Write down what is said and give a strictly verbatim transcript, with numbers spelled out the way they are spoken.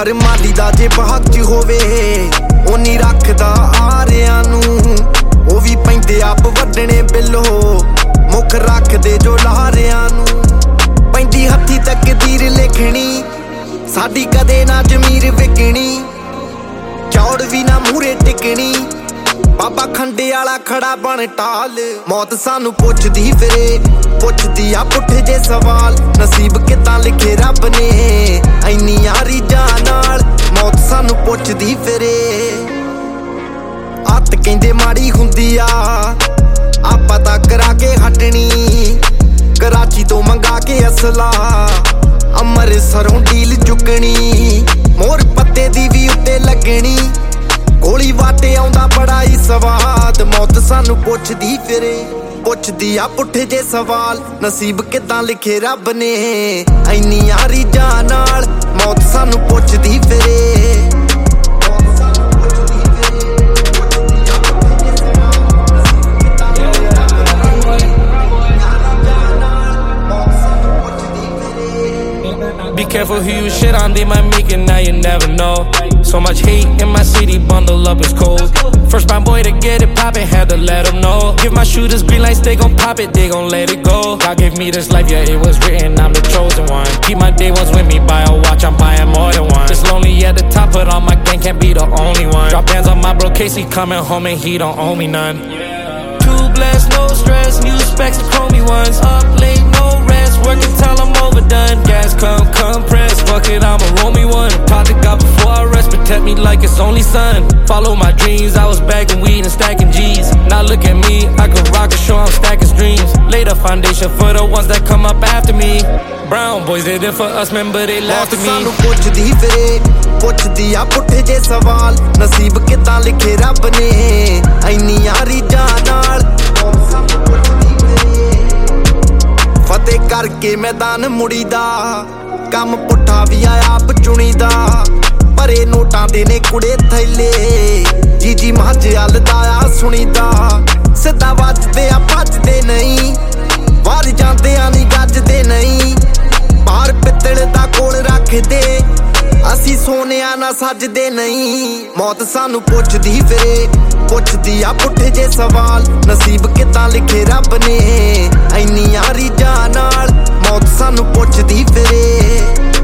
हर माली दा जे बाग च होवे ओ नहीं रखदा आरियां नूं ओ भी पैंदे आप वड्डने बिलो मुख रखदे जो लारियां नूं पैंदी हत्थी तकदीर लिखनी साडी कदे ना जमीर विकनी चौड़ भी ना मूरे टिकनी बाबा खंडे वाला खड़ा बन टाल मौत सानू पुछदी फिरे पुछदी आ पुठे जे सवाल नसीब कितां लिखे रब ने इन्नियां रीझां नाल मौत सानू पुछदी फिरे हत्थ कहंदे माड़ी हुंदी आ आपां तां करा के हटनी कराची तो मंगा के असला अमृतसरों डील चुकनी मोर पत्ते दी भी उत्ते लगनी गोली वाटे आउंदा बड़ा ही स्वाद मौत सानू पुछदी फिरे पुछदी आ पुठे जे सवाल नसीब कितां लिखे रब ने इन्नियां रीझां नाल मौत सानू पुछदी फिरे Be careful who you shit on, they might make it, now you never know. So much hate in my city, bundle up, it's cold. First my boy to get it poppin', had to let him know. Give my shooters green lights, they gon' pop it, they gon' let it go. God gave me this life, yeah, it was written, I'm the chosen one. Keep my day ones with me, buy a watch, I'm buying more than one. Just lonely at the top, but on my gang, can't be the only one. Drop bands on my bro, Casey coming home and he don't owe me none. Too blessed, no stress, new specs, the chromey ones. Up late, no rest, working till I'm overdone. Gas come, compress, fuck it, I'ma roll me one. Talk to God before I rest, protect me like it's only sun. Follow my dreams, I was bagging weed and stacking G's. Now look at me, I could rock a show, I'm stacking streams. Lay the foundation for the ones that come up after me. Brown boys did it for us, man, but they laughed at me. सानू पुछदी फिरे पुछदी आ पुठे जे सवाल नसीब कितां लिखे रब ने इन्नियां रीझां नाल फतेह करके मैदान मुड़ीदा कम पुट्ठा भी आ आप चुनीदा भरे नोटां दे ने कुड़े थैले जी जी माझ हलदा आ सुनीदा सिद्धा वजदे आ भजदे नहीं वार जांदे आ नहीं गजदे नहीं बाहर पित्तल दा कोल रखदे असी सोनिया ना सजदे नहीं मौत सानू पुछदी फिरे पुछदी आ पुठे जे सवाल नसीब कितां लिखे रब ने इन्नियां रीझां नाल मौत सानू पुछदी फिरे